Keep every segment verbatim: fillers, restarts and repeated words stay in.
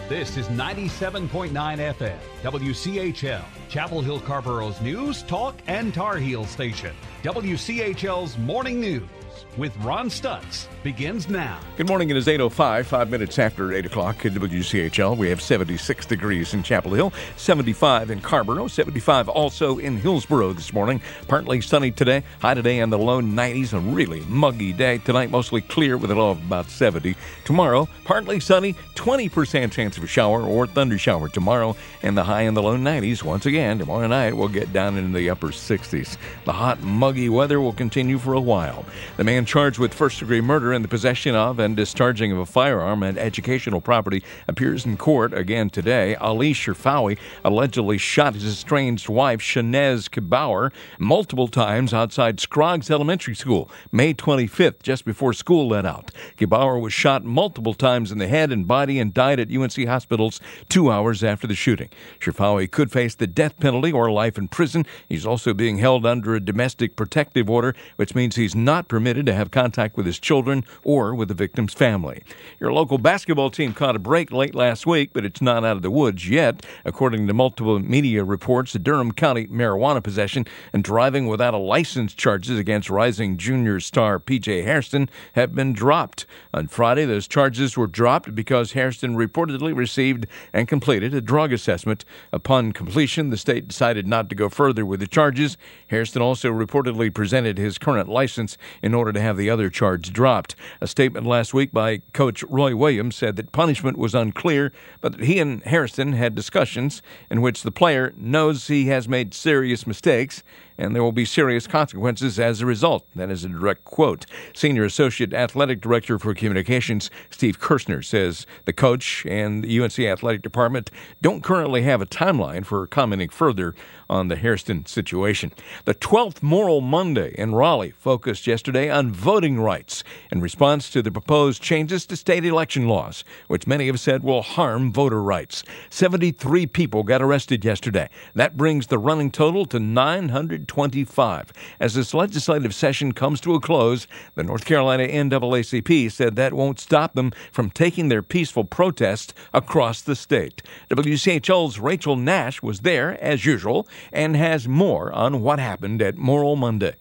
This is ninety-seven point nine F M, W C H L, Chapel Hill Carborough's news, talk, and Tar Heel station. W C H L's Morning News with Ron Stutz begins now. Good morning. It is eight oh five, five minutes after eight o'clock at W C H L. We have seventy-six degrees in Chapel Hill, seventy-five in Carrboro, seventy-five also in Hillsboro this morning. Partly sunny today. High today in the low nineties. A really muggy day. Tonight, mostly clear with a low of about seventy. Tomorrow, partly sunny, twenty percent chance of a shower or thunder shower tomorrow, and the high in the low nineties. Once again, tomorrow night, we'll get down into the upper sixties. The hot, muggy weather will continue for a while. The man charged with first-degree murder in the possession of and discharging of a firearm and educational property appears in court again today. Ali Sherfawi allegedly shot his estranged wife, Shanez Kibauer, multiple times outside Scroggs Elementary School, May twenty-fifth, just before school let out. Kibauer was shot multiple times in the head and body and died at U N C hospitals two hours after the shooting. Sherfawi could face the death penalty or life in prison. He's also being held under a domestic protective order, which means he's not permitted to have contact with his children or with the victim's family. Your local basketball team caught a break late last week, but it's not out of the woods yet. According to multiple media reports, the Durham County marijuana possession and driving without a license charges against rising junior star P J Hairston have been dropped. On Friday, those charges were dropped because Hairston reportedly received and completed a drug assessment. Upon completion, the state decided not to go further with the charges. Hairston also reportedly presented his current license in order to have the other charge dropped. A statement last week by Coach Roy Williams said that punishment was unclear, but that he and Hairston had discussions in which the player knows he has made serious mistakes and there will be serious consequences as a result. That is a direct quote. Senior Associate Athletic Director for Communications, Steve Kirshner, says the coach and the U N C Athletic Department don't currently have a timeline for commenting further on the Hairston situation. The twelfth Moral Monday in Raleigh focused yesterday on voting rights in response to the proposed changes to state election laws, which many have said will harm voter rights. seventy-three people got arrested yesterday. That brings the running total to nine hundred twenty-five. As this legislative session comes to a close, the North Carolina N double A C P said that won't stop them from taking their peaceful protest across the state. W C H L's Rachel Nash was there, as usual, and has more on what happened at Moral Monday.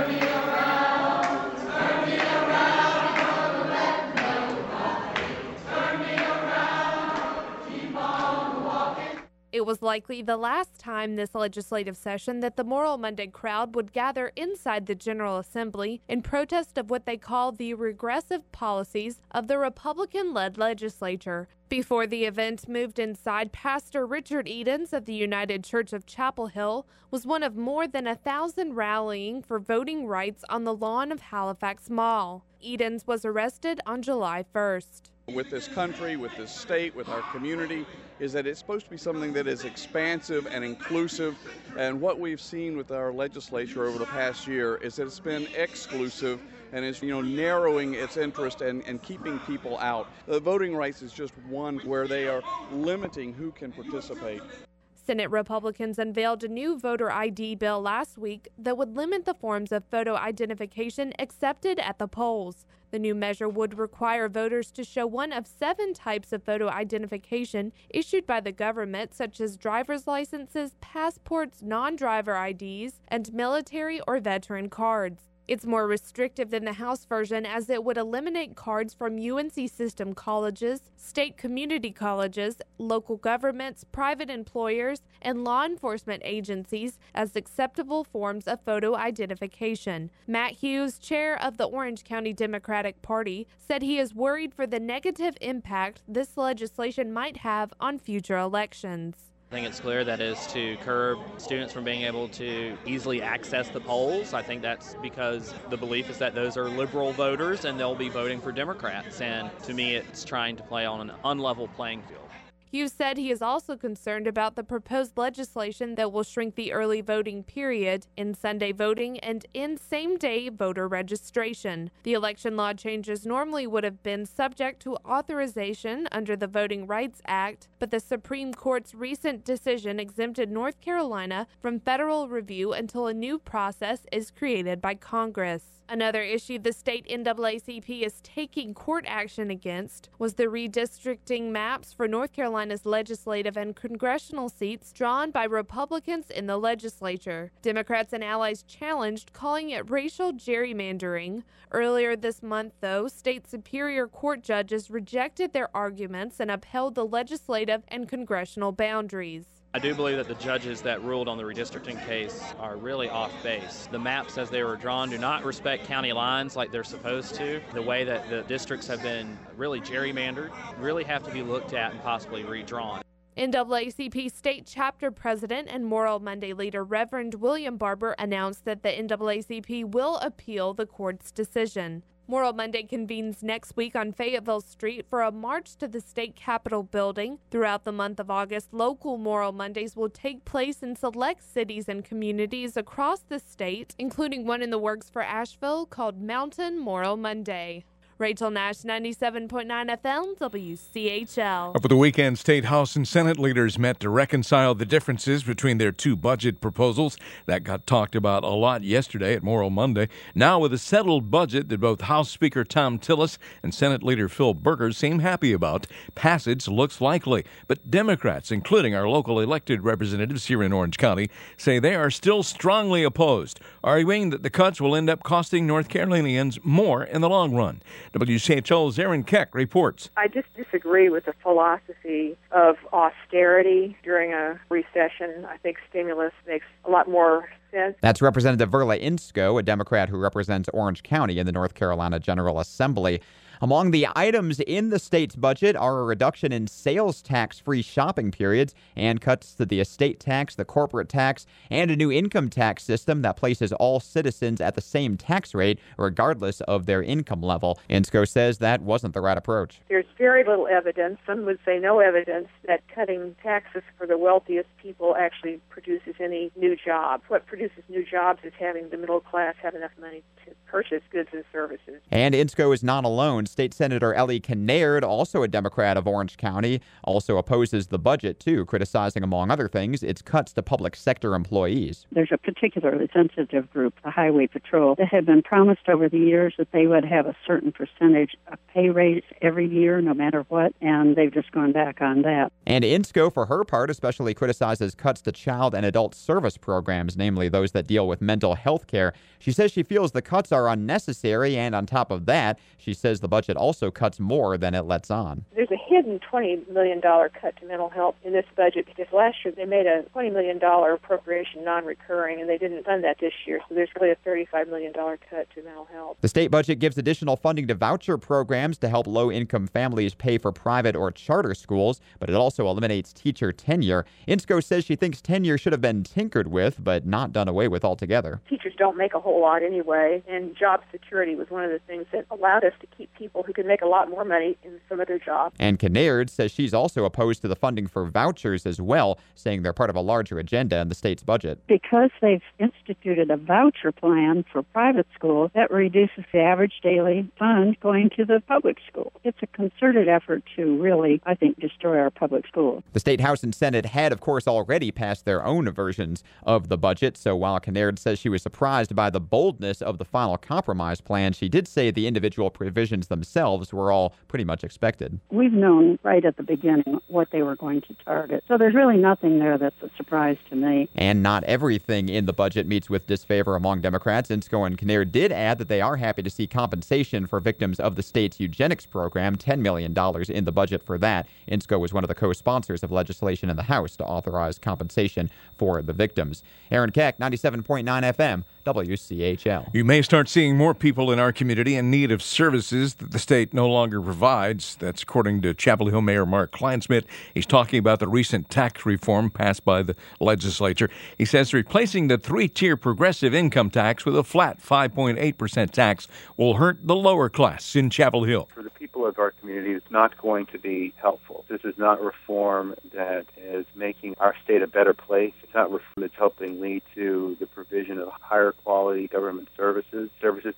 It was likely the last time this legislative session that the Moral Monday crowd would gather inside the General Assembly in protest of what they call the regressive policies of the Republican-led legislature. Before the event moved inside, Pastor Richard Edens of the United Church of Chapel Hill was one of more than a thousand rallying for voting rights on the lawn of Halifax Mall. Edens was arrested on July first. With this country, with this state, with our community, is that it's supposed to be something that is expansive and inclusive. And what we've seen with our legislature over the past year is that it's been exclusive and is, you know, narrowing its interest and, and keeping people out. The voting rights is just one where they are limiting who can participate. Senate Republicans unveiled a new voter I D bill last week that would limit the forms of photo identification accepted at the polls. The new measure would require voters to show one of seven types of photo identification issued by the government, such as driver's licenses, passports, non-driver I Ds, and military or veteran cards. It's more restrictive than the House version, as it would eliminate cards from U N C system colleges, state community colleges, local governments, private employers, and law enforcement agencies as acceptable forms of photo identification. Matt Hughes, chair of the Orange County Democratic Party, said he is worried for the negative impact this legislation might have on future elections. I think it's clear that is to curb students from being able to easily access the polls. I think that's because the belief is that those are liberal voters and they'll be voting for Democrats. And to me, it's trying to play on an unlevel playing field. Hughes said he is also concerned about the proposed legislation that will shrink the early voting period, in Sunday voting, and in same-day voter registration. The election law changes normally would have been subject to authorization under the Voting Rights Act, but the Supreme Court's recent decision exempted North Carolina from federal review until a new process is created by Congress. Another issue the state N double A C P is taking court action against was the redistricting maps for North Carolina's legislative and congressional seats drawn by Republicans in the legislature. Democrats and allies challenged, calling it racial gerrymandering. Earlier this month, though, state Superior Court judges rejected their arguments and upheld the legislative and congressional boundaries. I do believe that the judges that ruled on the redistricting case are really off base. The maps as they were drawn do not respect county lines like they're supposed to. The way that the districts have been really gerrymandered really have to be looked at and possibly redrawn. N double A C P State Chapter President and Moral Monday leader Reverend William Barber announced that the N double A C P will appeal the court's decision. Moral Monday convenes next week on Fayetteville Street for a march to the state capitol building. Throughout the month of August, local Moral Mondays will take place in select cities and communities across the state, including one in the works for Asheville called Mountain Moral Monday. Rachel Nash, ninety-seven point nine F M, W C H L. Over the weekend, State House and Senate leaders met to reconcile the differences between their two budget proposals. That got talked about a lot yesterday at Moral Monday. Now, with a settled budget that both House Speaker Thom Tillis and Senate Leader Phil Berger seem happy about, passage looks likely. But Democrats, including our local elected representatives here in Orange County, say they are still strongly opposed, arguing that the cuts will end up costing North Carolinians more in the long run. W C H L's Aaron Keck reports. I just disagree with the philosophy of austerity during a recession. I think stimulus makes a lot more sense. That's Representative Verla Insko, a Democrat who represents Orange County in the North Carolina General Assembly. Among the items in the state's budget are a reduction in sales tax-free shopping periods and cuts to the estate tax, the corporate tax, and a new income tax system that places all citizens at the same tax rate regardless of their income level. Insko says that wasn't the right approach. There's very little evidence, some would say no evidence, that cutting taxes for the wealthiest people actually produces any new jobs. What produces new jobs is having the middle class have enough money to purchase goods and services. And Insko is not alone. State Senator Ellie Kinnaird, also a Democrat of Orange County, also opposes the budget, too, criticizing, among other things, its cuts to public sector employees. There's a particularly sensitive group, the Highway Patrol, that had been promised over the years that they would have a certain percentage of pay raise every year, no matter what, and they've just gone back on that. And Insko, for her part, especially criticizes cuts to child and adult service programs, namely those that deal with mental health care. She says she feels the cuts are unnecessary, and on top of that, she says the budget also cuts more than it lets on. There's a hidden twenty million dollars cut to mental health in this budget because last year they made a twenty million dollars appropriation non-recurring, and they didn't fund that this year, so there's really a thirty-five million dollars cut to mental health. The state budget gives additional funding to voucher programs to help low-income families pay for private or charter schools, but it also eliminates teacher tenure. Insko says she thinks tenure should have been tinkered with, but not done away with altogether. Teachers don't make a whole lot anyway, and job security was one of the things that allowed us to keep people who could make a lot more money in some other jobs. And Kinnaird says she's also opposed to the funding for vouchers as well, saying they're part of a larger agenda in the state's budget. Because they've instituted a voucher plan for private schools, that reduces the average daily fund going to the public school. It's a concerted effort to really, I think, destroy our public schools. The State House and Senate had, of course, already passed their own versions of the budget, so while Kinnaird says she was surprised by the boldness of the final compromise plan, she did say the individual provisions themselves were all pretty much expected. We've known right at the beginning what they were going to target, so there's really nothing there that's a surprise to me. And not everything in the budget meets with disfavor among Democrats. Insko and Kinnaird did add that they are happy to see compensation for victims of the state's eugenics program, ten million dollars in the budget for that. Insko was one of the co-sponsors of legislation in the House to authorize compensation for the victims. Aaron Keck, ninety-seven point nine F M, W C H L. You may start seeing more people in our community in need of services that the state no longer provides. That's according to Chapel Hill Mayor Mark Kleinsmith. He's talking about the recent tax reform passed by the legislature. He says replacing the three-tier progressive income tax with a flat five point eight percent tax will hurt the lower class in Chapel Hill. For the people of our community, it's not going to be helpful. This is not reform that is making our state a better place. It's not reform that's helping lead to the provision of higher quality government services, services that people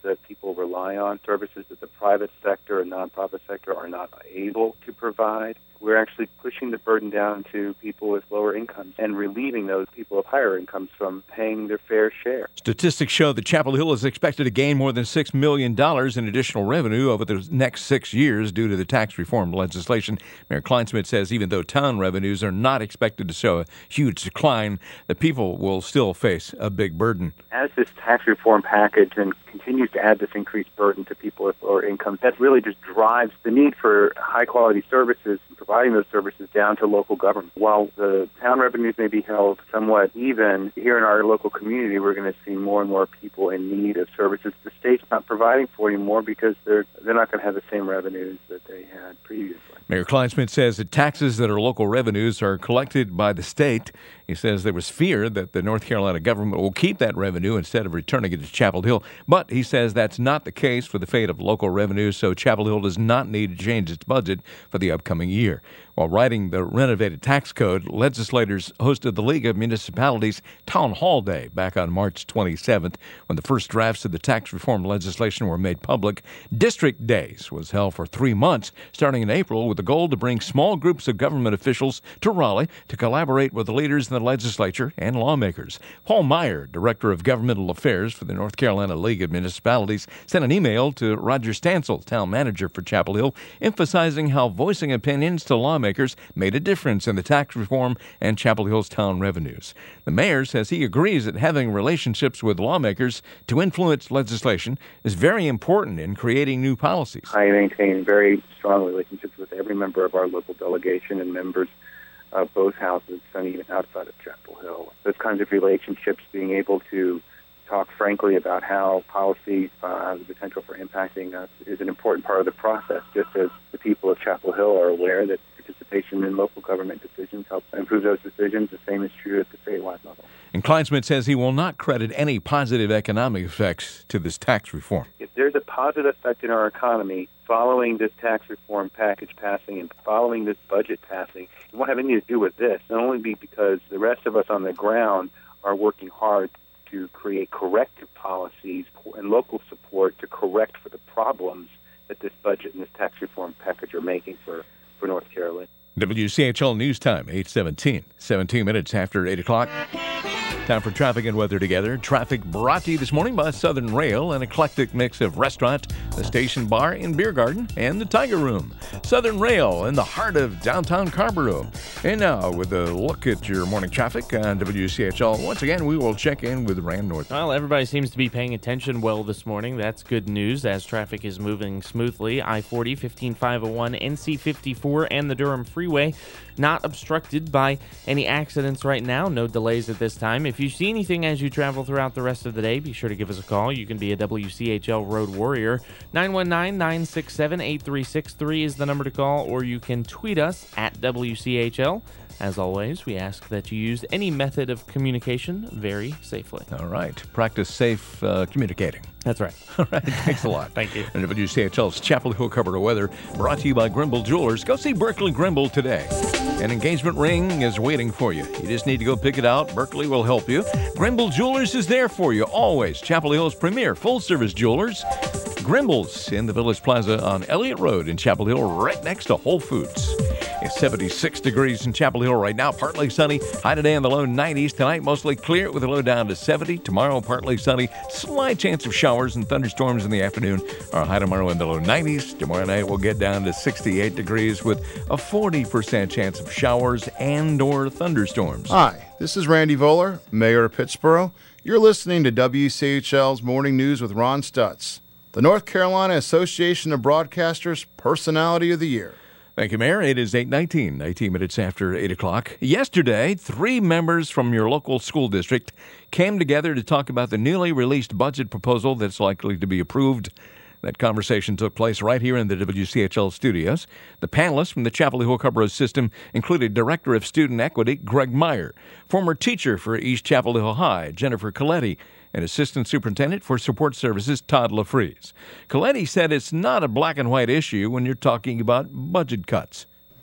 people rely on, services that the private sector and nonprofit sector are not able to provide. We're actually pushing the burden down to people with lower incomes and relieving those people of higher incomes from paying their fair share. Statistics show that Chapel Hill is expected to gain more than six million dollars in additional revenue over the next six years due to the tax reform legislation. Mayor Kleinsmith says even though town revenues are not expected to show a huge decline, the people will still face a big burden. As this tax reform package and continues to add this increased burden to people with lower incomes, that really just drives the need for high-quality services and providing those services down to local government. While the town revenues may be held somewhat even, here in our local community, we're going to see more and more people in need of services the state's not providing for anymore because they're they're not going to have the same revenues that they had previously. Mayor Kleinsmith says that taxes that are local revenues are collected by the state. He says there was fear that the North Carolina government will keep that revenue instead of returning it to Chapel Hill. But he says that's not the case for the fate of local revenues, so Chapel Hill does not need to change its budget for the upcoming year. While writing the renovated tax code, legislators hosted the League of Municipalities Town Hall Day back on March twenty-seventh when the first drafts of the tax reform legislation were made public. District Days was held for three months, starting in April, with the goal to bring small groups of government officials to Raleigh to collaborate with the leaders in the legislature and lawmakers. Paul Meyer, Director of Governmental Affairs for the North Carolina League of Municipalities, sent an email to Roger Stansel, town manager for Chapel Hill, emphasizing how voicing opinions to lawmakers made a difference in the tax reform and Chapel Hill's town revenues. The mayor says he agrees that having relationships with lawmakers to influence legislation is very important in creating new policies. I maintain very strong relationships with every member of our local delegation and members of both houses, and even outside of Chapel Hill. Those kinds of relationships, being able to talk frankly about how policies uh, have the potential for impacting us, is an important part of the process, just as the people of Chapel Hill are aware that participation in local government decisions helps improve those decisions. The same is true at the statewide level. And Kleinsmith says he will not credit any positive economic effects to this tax reform. If there's a positive effect in our economy following this tax reform package passing and following this budget passing, it won't have anything to do with this. It'll only be because the rest of us on the ground are working hard to create corrective policies and local support to correct for the problems that this budget and this tax reform package are making for, for North Carolina. W C H L News Time, eight seventeen, seventeen minutes after eight o'clock. Time for traffic and weather together. Traffic brought to you this morning by Southern Rail, an eclectic mix of restaurant, the Station Bar and Beer Garden, and the Tiger Room. Southern Rail in the heart of downtown Carrboro. And now, with a look at your morning traffic on W C H L, once again, we will check in with Rand North. Well, everybody seems to be paying attention well this morning. That's good news as traffic is moving smoothly. I forty, fifteen five oh one, N C fifty-four, and the Durham Freeway not obstructed by any accidents right now. No delays at this time. If you see anything as you travel throughout the rest of the day, be sure to give us a call. You can be a W C H L Road Warrior. nine one nine, nine six seven, eight three six three is the number to call, or you can tweet us at W C H L. As always, we ask that you use any method of communication very safely. All right. Practice safe uh, communicating. That's right. All right. Thanks a lot. Thank you. And W C H L's Chapel Hill Carrboro weather brought to you by Grimble Jewelers. Go see Berkeley Grimble today. An engagement ring is waiting for you. You just need to go pick it out. Berkeley will help you. Grimble Jewelers is there for you always. Chapel Hill's premier full-service jewelers. Grimble's in the Village Plaza on Elliott Road in Chapel Hill, right next to Whole Foods. It's seventy-six degrees in Chapel Hill right now, partly sunny. High today in the low nineties. Tonight, mostly clear with a low down to seventy. Tomorrow, partly sunny. Slight chance of showers and thunderstorms in the afternoon. Our high tomorrow in the low nineties. Tomorrow night, we'll get down to sixty-eight degrees with a forty percent chance of showers and or thunderstorms. Hi, this is Randy Voller, Mayor of Pittsboro. You're listening to W C H L's Morning News with Ron Stutz, the North Carolina Association of Broadcasters Personality of the Year. Thank you, Mayor. It is eight nineteen, nineteen minutes after eight o'clock. Yesterday, three members from your local school district came together to talk about the newly released budget proposal that's likely to be approved. That conversation took place right here in the W C H L studios. The panelists from the Chapel Hill Carrboro system included Director of Student Equity, Greg Meyer, former teacher for East Chapel Hill High, Jennifer Coletti, and Assistant Superintendent for Support Services, Todd LaFries. Coletti said it's not a black and white issue when you're talking about budget cuts.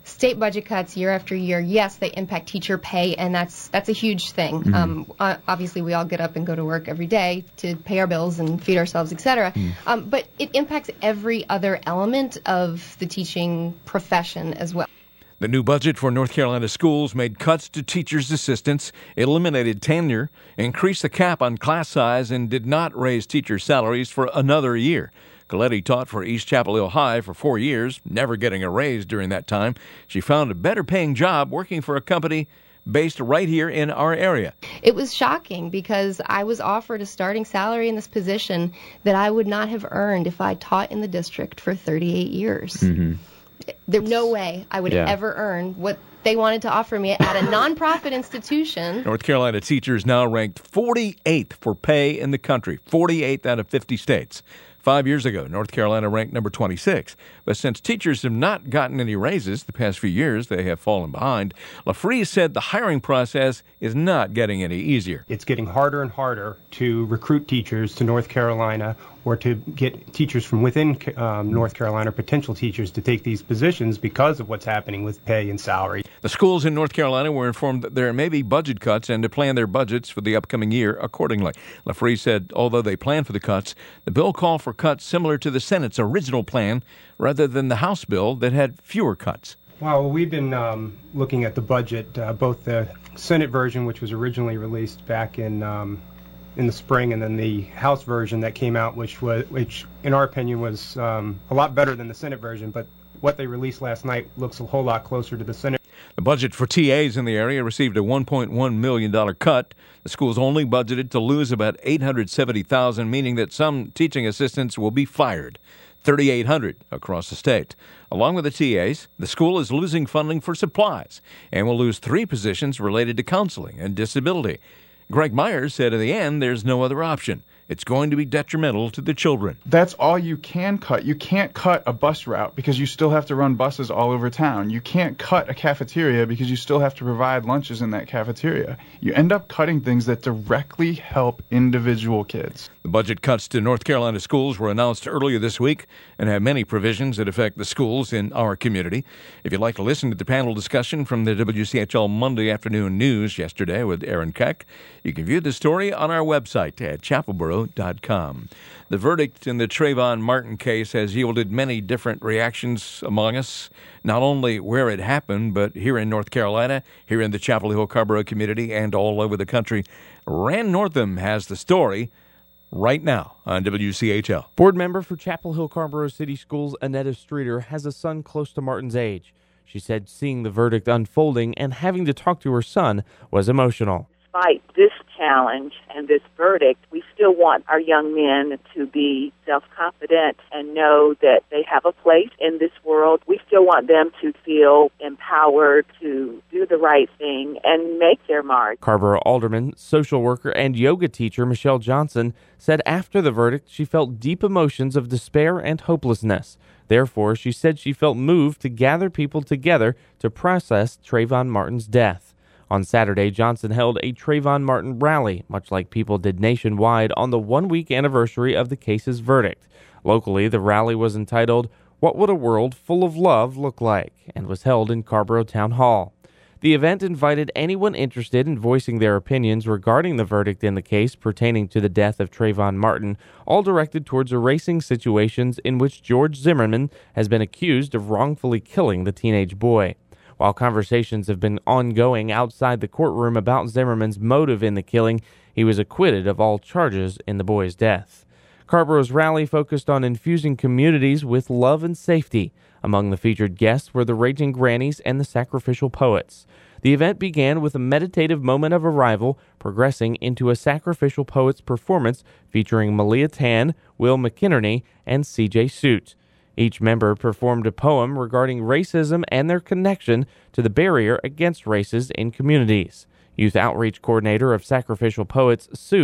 state budget cuts year after year, yes, they impact teacher pay, and that's that's a huge thing. Mm-hmm. Um, uh, obviously, we all get up and go to work every day to pay our bills and feed ourselves, et cetera. Mm. Um, but it impacts every other element of the teaching profession as well. The new budget for North Carolina schools made cuts to teachers' assistants, eliminated tenure, increased the cap on class size, and did not raise teacher salaries for another year. Coletti taught for East Chapel Hill High for four years, never getting a raise during that time. She found a better-paying job working for a company based right here in our area. It was shocking because I was offered a starting salary in this position that I would not have earned if I taught in the district for thirty-eight years. Mm-hmm. There's no way I would yeah. ever earn what they wanted to offer me at a nonprofit institution. North Carolina teachers now ranked forty-eighth for pay in the country, forty-eighth out of fifty states. Five years ago, North Carolina ranked number twenty-six. But since teachers have not gotten any raises the past few years, they have fallen behind. LaFreeze said the hiring process is not getting any easier. It's getting harder and harder to recruit teachers to North Carolina or to get teachers from within um, North Carolina, potential teachers, to take these positions because of what's happening with pay and salary. The schools in North Carolina were informed that there may be budget cuts and to plan their budgets for the upcoming year accordingly. LaFreeze said although they plan for the cuts, the bill called for cuts similar to the Senate's original plan rather than the House bill that had fewer cuts. Well, we've been um, looking at the budget, uh, both the Senate version, which was originally released back in um, in the spring, and then the House version that came out, which was, which in our opinion was um, a lot better than the Senate version. But what they released last night looks a whole lot closer to the Senate. The budget for T As in the area received a one point one million dollars cut. The school's only budgeted to lose about eight hundred seventy thousand dollars, meaning that some teaching assistants will be fired, thirty-eight hundred across the state. Along with the T As, the school is losing funding for supplies and will lose three positions related to counseling and disability. Greg Myers said in the end, there's no other option. It's going to be detrimental to the children. That's all you can cut. You can't cut a bus route because you still have to run buses all over town. You can't cut a cafeteria because you still have to provide lunches in that cafeteria. You end up cutting things that directly help individual kids. The budget cuts to North Carolina schools were announced earlier this week and have many provisions that affect the schools in our community. If you'd like to listen to the panel discussion from the W C H L Monday afternoon news yesterday with Aaron Keck, you can view the story on our website at chapelboro dot com. The verdict in the Trayvon Martin case has yielded many different reactions among us, not only where it happened, but here in North Carolina, here in the Chapel Hill Carrboro community, and all over the country. Rand Northam has the story right now on W C H L. Board member for Chapel Hill Carrboro City Schools, Annetta Streeter, has a son close to Martin's age. She said seeing the verdict unfolding and having to talk to her son was emotional. Despite this challenge and this verdict, we still want our young men to be self-confident and know that they have a place in this world. We still want them to feel empowered to do the right thing and make their mark. Carrboro alderman, social worker, and yoga teacher Michelle Johnson said after the verdict she felt deep emotions of despair and hopelessness. Therefore, she said she felt moved to gather people together to process Trayvon Martin's death. On Saturday, Johnson held a Trayvon Martin rally, much like people did nationwide on the one-week anniversary of the case's verdict. Locally, the rally was entitled, "What Would a World Full of Love Look Like?" and was held in Carrboro Town Hall. The event invited anyone interested in voicing their opinions regarding the verdict in the case pertaining to the death of Trayvon Martin, all directed towards erasing situations in which George Zimmerman has been accused of wrongfully killing the teenage boy. While conversations have been ongoing outside the courtroom about Zimmerman's motive in the killing, he was acquitted of all charges in the boy's death. Carrboro's rally focused on infusing communities with love and safety. Among the featured guests were the Raging Grannies and the Sacrificial Poets. The event began with a meditative moment of arrival, progressing into a Sacrificial Poets performance featuring Malia Tan, Will McInerney, and C J Suit. Each member performed a poem regarding racism and their connection to the barrier against races in communities. Youth Outreach Coordinator of Sacrificial Poets, Suit,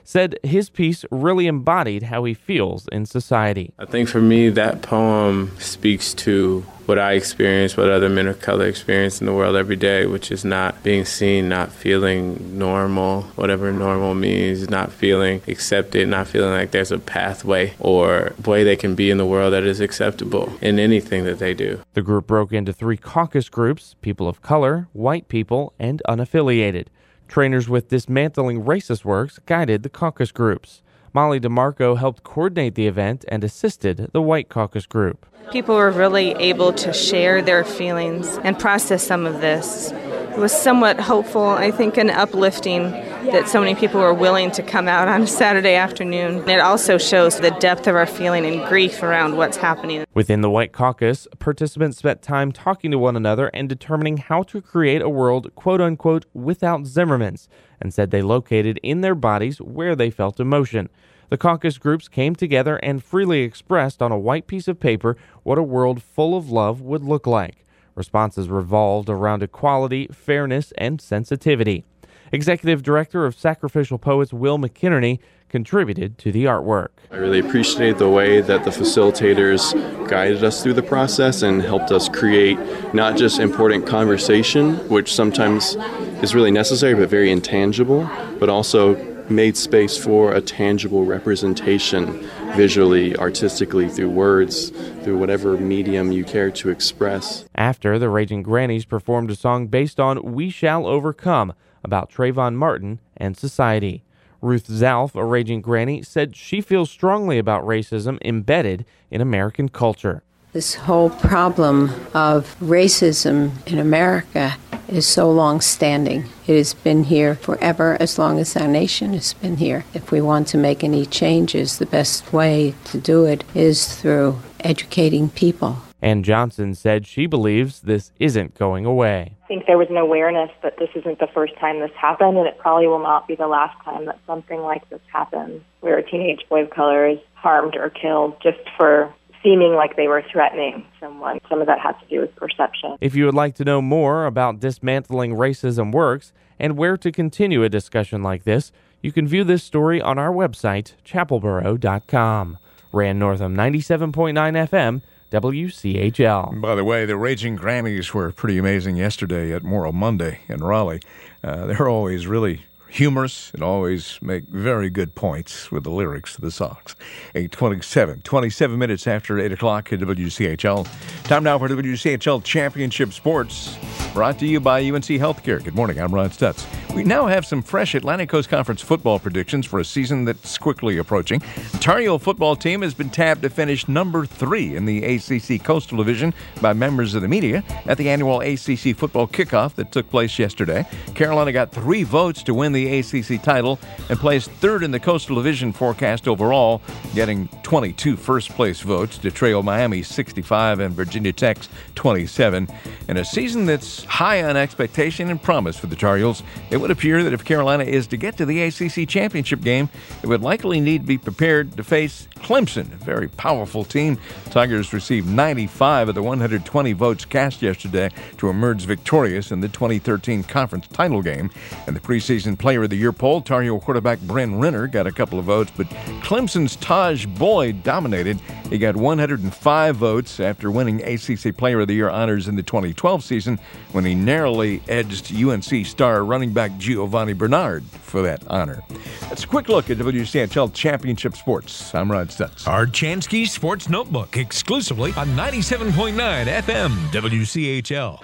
said his piece really embodied how he feels in society. I think for me, that poem speaks to what I experience, what other men of color experience in the world every day, which is not being seen, not feeling normal, whatever normal means, not feeling accepted, not feeling like there's a pathway or way they can be in the world that is acceptable in anything that they do. The group broke into three caucus groups: people of color, white people, and unaffiliated. Trainers with Dismantling Racist Works guided the caucus groups. Molly DeMarco helped coordinate the event and assisted the white caucus group. People were really able to share their feelings and process some of this. It was somewhat hopeful, I think, and uplifting that so many people were willing to come out on a Saturday afternoon. It also shows the depth of our feeling and grief around what's happening. Within the White Caucus, participants spent time talking to one another and determining how to create a world, quote-unquote, without Zimmermans, and said they located in their bodies where they felt emotion. The caucus groups came together and freely expressed on a white piece of paper what a world full of love would look like. Responses revolved around equality, fairness, and sensitivity. Executive Director of Sacrificial Poets Will McInerney contributed to the artwork. I really appreciate the way that the facilitators guided us through the process and helped us create not just important conversation, which sometimes is really necessary but very intangible, but also made space for a tangible representation visually, artistically, through words, through whatever medium you care to express. After, the Raging Grannies performed a song based on We Shall Overcome, about Trayvon Martin and society. Ruth Zalf, a Raging Granny, said she feels strongly about racism embedded in American culture. This whole problem of racism in America is so long-standing. It has been here forever, as long as our nation has been here. If we want to make any changes, the best way to do it is through educating people. Ann Johnson said she believes this isn't going away. I think there was an awareness that this isn't the first time this happened, and it probably will not be the last time that something like this happens, where a teenage boy of color is harmed or killed just for seeming like they were threatening someone. Some of that has to do with perception. If you would like to know more about Dismantling Racism Works and where to continue a discussion like this, you can view this story on our website, chapel boro dot com. Rand Northam, ninety-seven point nine F M, W C H L. By the way, the Raging Grannies were pretty amazing yesterday at Moral Monday in Raleigh. Uh, they're always really humorous and always make very good points with the lyrics to the songs. eight twenty-seven, twenty-seven minutes after eight o'clock at W C H L. Time now for W C H L Championship Sports, brought to you by U N C Healthcare. Good morning, I'm Ron Stutz. We now have some fresh Atlantic Coast Conference football predictions for a season that's quickly approaching. The Tar Heel football team has been tabbed to finish number three in the A C C Coastal Division by members of the media at the annual A C C football kickoff that took place yesterday. Carolina got three votes to win the A C C title and placed third in the Coastal Division forecast overall, getting twenty-two first-place votes to trail Miami's sixty-five and Virginia Tech's twenty-seven. In a season that's high on expectation and promise for the Tar Heels, it would appear that if Carolina is to get to the A C C championship game, it would likely need to be prepared to face Clemson, a very powerful team. Tigers received ninety-five of the one hundred twenty votes cast yesterday to emerge victorious in the twenty thirteen conference title game. In the preseason Player of the Year poll, Tar Heel quarterback Bryn Renner got a couple of votes, but Clemson's Taj Boyd dominated. He got one hundred five votes after winning A C C Player of the Year honors in the twenty twelve season when he narrowly edged U N C star running back Giovanni Bernard for that honor. That's a quick look at W C H L Championship Sports. I'm Rod Stutz. Our Chansky Sports Notebook, exclusively on ninety-seven point nine F M W C H L.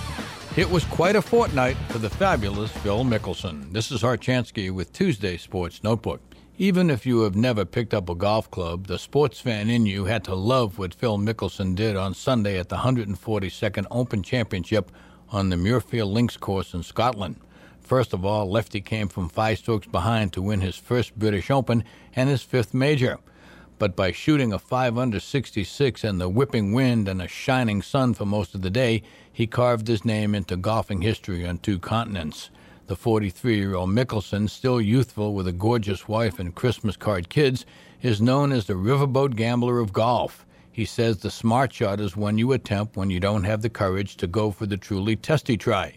It was quite a fortnight for the fabulous Phil Mickelson. This is Harchansky with Tuesday Sports Notebook. Even if you have never picked up a golf club, the sports fan in you had to love what Phil Mickelson did on Sunday at the one hundred forty-second Open Championship on the Muirfield Links course in Scotland. First of all, Lefty came from five strokes behind to win his first British Open and his fifth major. But by shooting a five under sixty-six and the whipping wind and a shining sun for most of the day, he carved his name into golfing history on two continents. The forty-three-year-old Mickelson, still youthful with a gorgeous wife and Christmas card kids, is known as the riverboat gambler of golf. He says the smart shot is one you attempt when you don't have the courage to go for the truly testy try.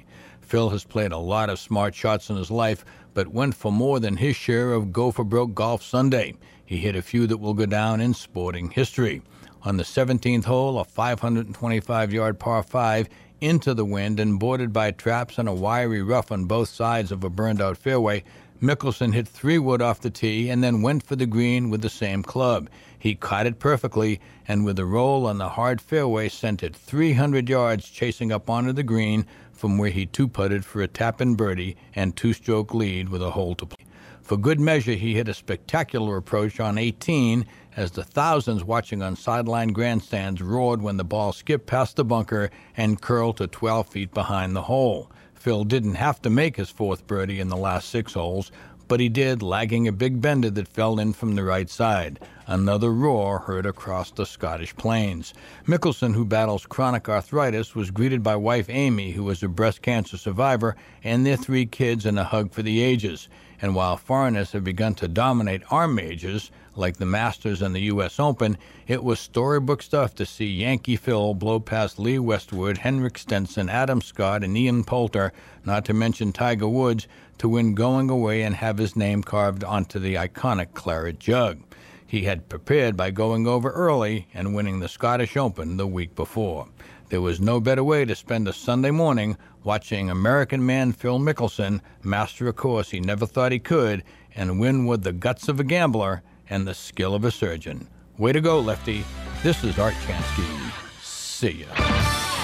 Phil has played a lot of smart shots in his life, but went for more than his share of go-for-broke golf Sunday. He hit a few that will go down in sporting history. On the seventeenth hole, a five hundred twenty-five yard par five into the wind and bordered by traps and a wiry rough on both sides of a burned-out fairway, Mickelson hit three wood off the tee and then went for the green with the same club. He caught it perfectly, and with a roll on the hard fairway sent it three hundred yards chasing up onto the green, from where he two-putted for a tap-in birdie and two-stroke lead with a hole to play. For good measure, he hit a spectacular approach on eighteen as the thousands watching on sideline grandstands roared when the ball skipped past the bunker and curled to twelve feet behind the hole. Phil didn't have to make his fourth birdie in the last six holes, but he did, lagging a big bender that fell in from the right side. Another roar heard across the Scottish plains. Mickelson, who battles chronic arthritis, was greeted by wife Amy, who was a breast cancer survivor, and their three kids in a hug for the ages. And while foreigners have begun to dominate our majors, like the Masters and the U S Open, it was storybook stuff to see Yankee Phil blow past Lee Westwood, Henrik Stenson, Adam Scott, and Ian Poulter, not to mention Tiger Woods, to win going away and have his name carved onto the iconic claret jug. He had prepared by going over early and winning the Scottish Open the week before. There was no better way to spend a Sunday morning watching American man Phil Mickelson master a course he never thought he could and win with the guts of a gambler and the skill of a surgeon. Way to go, Lefty. This is Art Chansky. See ya.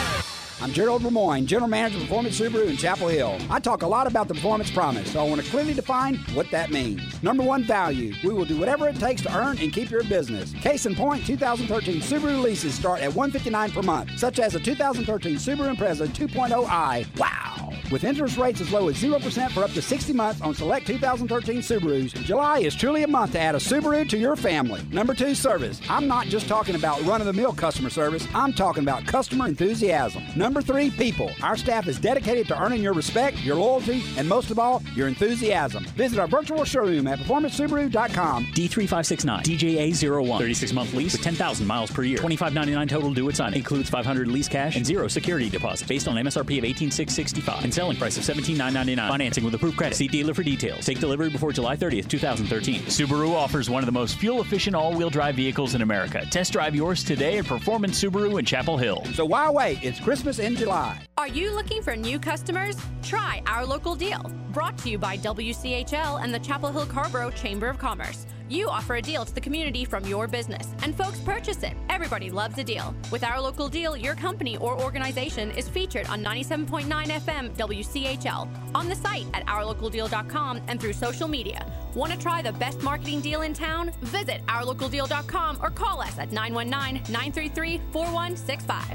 I'm Gerald Lemoyne, General Manager of Performance Subaru in Chapel Hill. I talk a lot about the Performance Promise, so I want to clearly define what that means. Number one, value. We will do whatever it takes to earn and keep your business. Case in point, two thousand thirteen Subaru leases start at one hundred fifty-nine dollars per month, such as a two thousand thirteen Subaru Impreza two point oh i. Wow! With interest rates as low as zero percent for up to sixty months on select two thousand thirteen Subarus, July is truly a month to add a Subaru to your family. Number two, service. I'm not just talking about run-of-the-mill customer service. I'm talking about customer enthusiasm. Number three, people. Our staff is dedicated to earning your respect, your loyalty, and most of all, your enthusiasm. Visit our virtual showroom at performance subaru dot com. D three five six nine, D J A zero one, thirty-six month lease with ten thousand miles per year. twenty-five ninety-nine total due at signing. Includes five hundred lease cash and zero security deposit based on M S R P of eighteen thousand six hundred sixty-five and selling price of seventeen thousand nine hundred ninety-nine. Financing with approved credit. See dealer for details. Take delivery before July thirtieth, two thousand thirteen. Subaru offers one of the most fuel-efficient all-wheel drive vehicles in America. Test drive yours today at Performance Subaru in Chapel Hill. So why wait? It's Christmas in July. Are you looking for new customers? Try Our Local Deal. Brought to you by W C H L and the Chapel Hill Carborough Chamber of Commerce. You offer a deal to the community from your business, and folks purchase it. Everybody loves a deal. With Our Local Deal, your company or organization is featured on ninety-seven point nine F M W C H L, on the site at our local deal dot com, and through social media. Want to try the best marketing deal in town? Visit our local deal dot com or call us at nine one nine, nine three three, four one six five.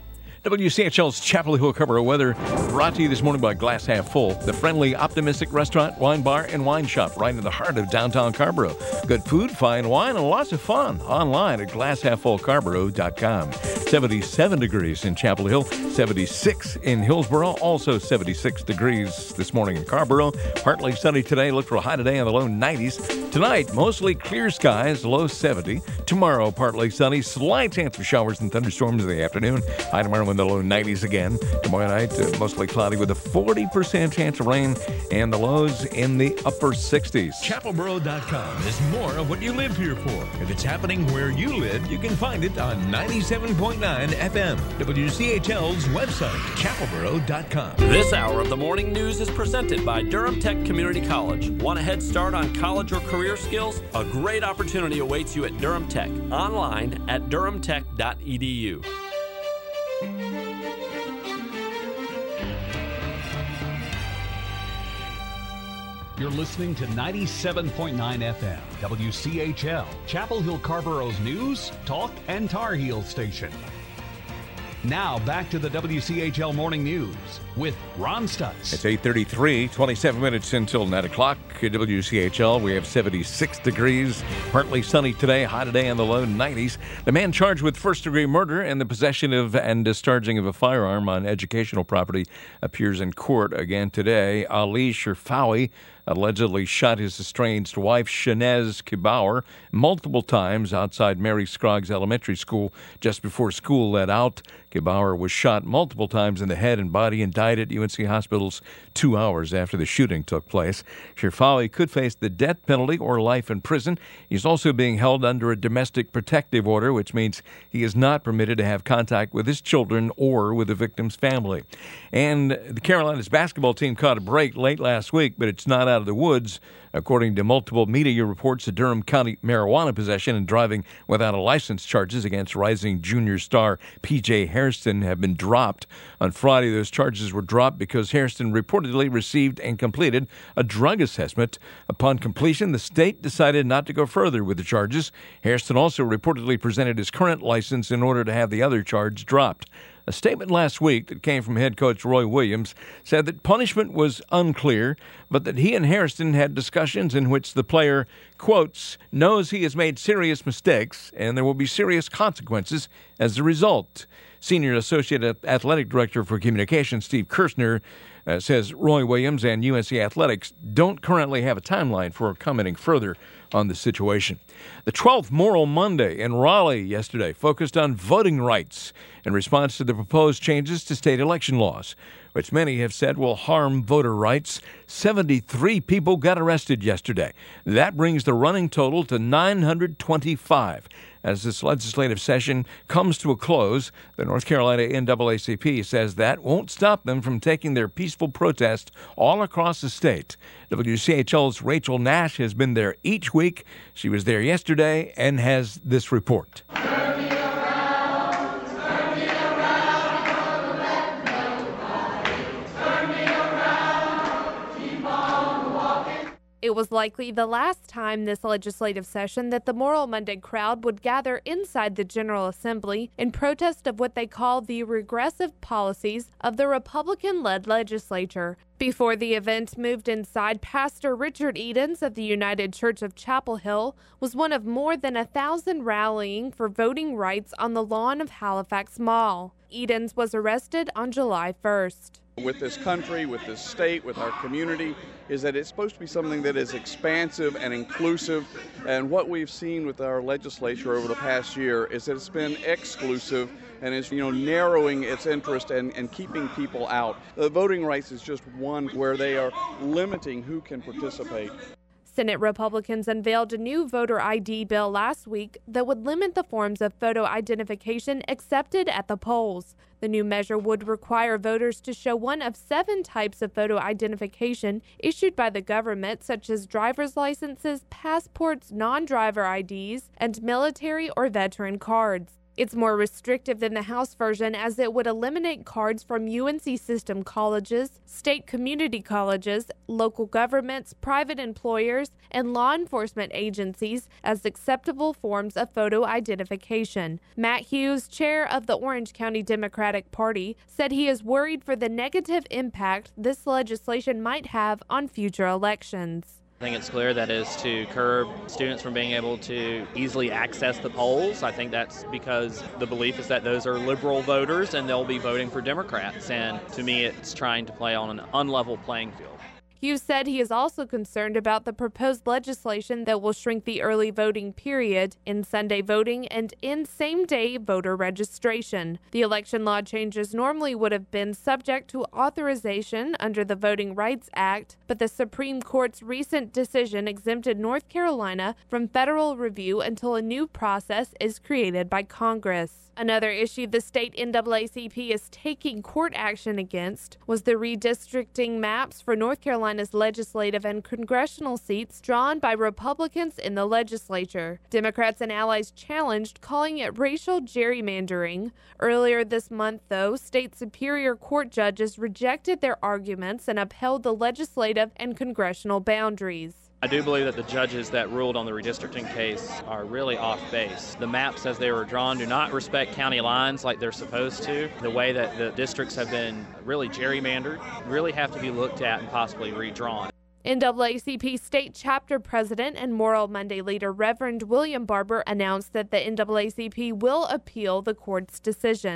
W C H L's Chapel Hill Carborough weather brought to you this morning by Glass Half Full, the friendly, optimistic restaurant, wine bar, and wine shop right in the heart of downtown Carborough. Good food, fine wine, and lots of fun online at glass half full carborough dot com. seventy-seven degrees in Chapel Hill, seventy-six in Hillsborough, also seventy-six degrees this morning in Carborough. Partly sunny today, look for a high today in the low nineties. Tonight, mostly clear skies, low seventy. Tomorrow, partly sunny, slight chance of showers and thunderstorms in the afternoon. High tomorrow in the low nineties again. Tomorrow night, uh, mostly cloudy with a forty percent chance of rain, and the lows in the upper sixties. Chapel Borough dot com is more of what you live here for. If it's happening where you live, you can find it on ninety-seven point nine F M. W C H L's website, Chapel Borough dot com. This hour of the morning news is presented by Durham Tech Community College. Want a head start on college or career skills? A great opportunity awaits you at Durham Tech. Online at durham tech dot e d u. You're listening to ninety-seven point nine F M, W C H L, Chapel Hill Carborough's news, talk, and Tar Heel station. Now back to the W C H L Morning News with Ron Stutz. It's eight thirty-three, twenty-seven minutes until nine o'clock at W C H L. We have seventy-six degrees, partly sunny today, high today in the low nineties. The man charged with first-degree murder and the possession of and discharging of a firearm on educational property appears in court again today. Ali Sherfawi allegedly shot his estranged wife, Shanez Kibauer, multiple times outside Mary Scroggs Elementary School just before school let out. Kibauer was shot multiple times in the head and body and died at U N C hospitals two hours after the shooting took place. Shirfawi could face the death penalty or life in prison. He's also being held under a domestic protective order, which means he is not permitted to have contact with his children or with the victim's family. And the Carolinas basketball team caught a break late last week, but it's not out of the woods. According to multiple media reports, the Durham County marijuana possession and driving without a license charges against rising junior star P J Hairston have been dropped. On Friday, those charges were dropped because Hairston reportedly received and completed a drug assessment. Upon completion, the state decided not to go further with the charges. Hairston also reportedly presented his current license in order to have the other charge dropped. A statement last week that came from head coach Roy Williams said that punishment was unclear, but that he and Hairston had discussions in which the player, quotes, knows he has made serious mistakes and there will be serious consequences as a result. Senior Associate Athletic Director for Communications, Steve Kirshner, uh, says Roy Williams and U N C Athletics don't currently have a timeline for commenting further on the situation. The twelfth Moral Monday in Raleigh yesterday focused on voting rights in response to the proposed changes to state election laws, which many have said will harm voter rights. seventy-three people got arrested yesterday. That brings the running total to nine hundred twenty-five. As this legislative session comes to a close, the North Carolina N double A C P says that won't stop them from taking their peaceful protest all across the state. W C H L's Rachel Nash has been there each week. She was there yesterday and has this report. It was likely the last time this legislative session that the Moral Monday crowd would gather inside the General Assembly in protest of what they call the regressive policies of the Republican-led legislature. Before the event moved inside, Pastor Richard Edens of the United Church of Chapel Hill was one of more than a thousand rallying for voting rights on the lawn of Halifax Mall. Edens was arrested on July first. With this country, with this state, with our community, is that it's supposed to be something that is expansive and inclusive. And what we've seen with our legislature over the past year is that it's been exclusive and is, you know, narrowing its interest and, and keeping people out. The voting rights is just one where they are limiting who can participate. Senate Republicans unveiled a new voter I D bill last week that would limit the forms of photo identification accepted at the polls. The new measure would require voters to show one of seven types of photo identification issued by the government, such as driver's licenses, passports, non-driver I Ds, and military or veteran cards. It's more restrictive than the House version, as it would eliminate cards from U N C system colleges, state community colleges, local governments, private employers, and law enforcement agencies as acceptable forms of photo identification. Matt Hughes, chair of the Orange County Democratic Party, said he is worried for the negative impact this legislation might have on future elections. I think it's clear that is to curb students from being able to easily access the polls. I think that's because the belief is that those are liberal voters and they'll be voting for Democrats. And to me, it's trying to play on an unlevel playing field. Hughes said he is also concerned about the proposed legislation that will shrink the early voting period, in Sunday voting, and in same-day voter registration. The election law changes normally would have been subject to authorization under the Voting Rights Act, but the Supreme Court's recent decision exempted North Carolina from federal review until a new process is created by Congress. Another issue the state N double A C P is taking court action against was the redistricting maps for North Carolina's legislative and congressional seats drawn by Republicans in the legislature. Democrats and allies challenged, calling it racial gerrymandering. Earlier this month, though, state Superior Court judges rejected their arguments and upheld the legislative and congressional boundaries. I do believe that the judges that ruled on the redistricting case are really off base. The maps as they were drawn do not respect county lines like they're supposed to. The way that the districts have been really gerrymandered really have to be looked at and possibly redrawn. N double A C P State Chapter President and Moral Monday leader Reverend William Barber announced that the N double A C P will appeal the court's decision.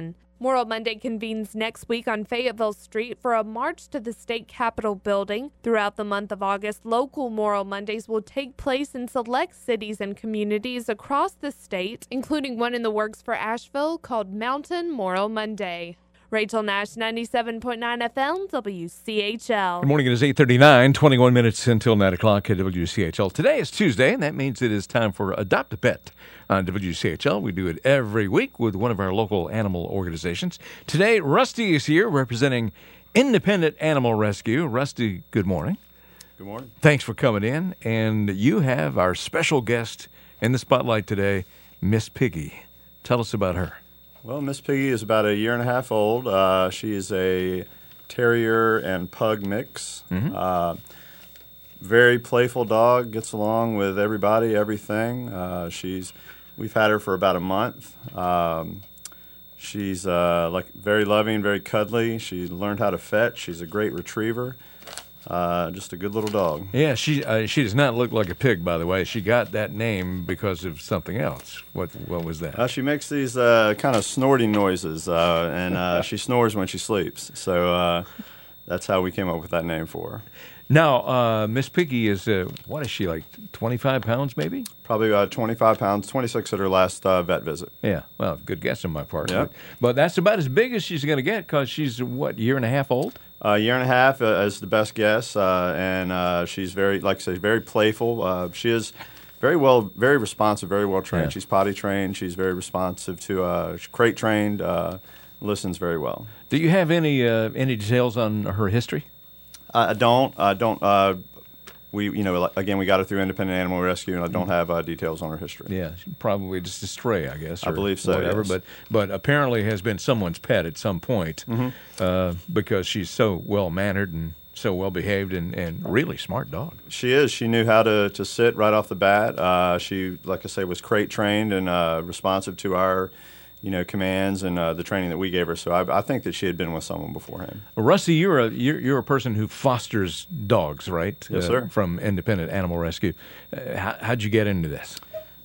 Moral Monday convenes next week on Fayetteville Street for a march to the state capitol building. Throughout the month of August, local Moral Mondays will take place in select cities and communities across the state, including one in the works for Asheville called Mountain Moral Monday. Rachel Nash, ninety-seven point nine F M, W C H L. Good morning. It is eight thirty-nine, twenty-one minutes until nine o'clock at W C H L. Today is Tuesday, and that means it is time for Adopt a Pet on W C H L. We do it every week with one of our local animal organizations. Today, Rusty is here representing Independent Animal Rescue. Rusty, good morning. Good morning. Thanks for coming in. And you have our special guest in the spotlight today, Miss Piggy. Tell us about her. Well, Miss Piggy is about a year and a half old. Uh, she is a terrier and pug mix. Mm-hmm. Uh, very playful dog, gets along with everybody, everything. Uh, she's, we've had her for about a month. Um, she's uh, like very loving, very cuddly. She learned how to fetch. She's a great retriever. Uh, just a good little dog. Yeah, she uh, she does not look like a pig, by the way. She got that name because of something else. What what was that? Uh, she makes these uh, kind of snorting noises, uh, and uh, she snores when she sleeps. So uh, that's how we came up with that name for her. Now, uh, Miss Piggy is, uh, what is she, like twenty-five pounds maybe? Probably about twenty-five pounds, twenty-six at her last uh, vet visit. Yeah, well, good guess on my part. Yeah. But, but that's about as big as she's going to get because she's, what, year and a half old? A uh, year and a half uh, is the best guess, uh, and uh, she's very, like I say, very playful. Uh, she is very well, very responsive, very well trained. Yeah. She's potty trained. She's very responsive to uh, she's crate trained. Uh, listens very well. Do you have any uh, any details on her history? I, I don't. I don't. Uh, we, you know, again, we got her through Independent Animal Rescue, and I don't have uh, details on her history. Yeah, probably just a stray, I guess. I or believe so. Whatever, yes. but but apparently has been someone's pet at some point Mm-hmm. uh, because she's so well mannered and so well behaved and, and really smart dog. She is. She knew how to, to sit right off the bat. Uh, she, like I say, was crate trained and uh, responsive to our, you know, commands and uh, the training that we gave her. So I, I think that she had been with someone beforehand. Well, Rusty, you're a you're, you're a person who fosters dogs, right? Yes, uh, sir. From Independent Animal Rescue. Uh, how, how'd you get into this?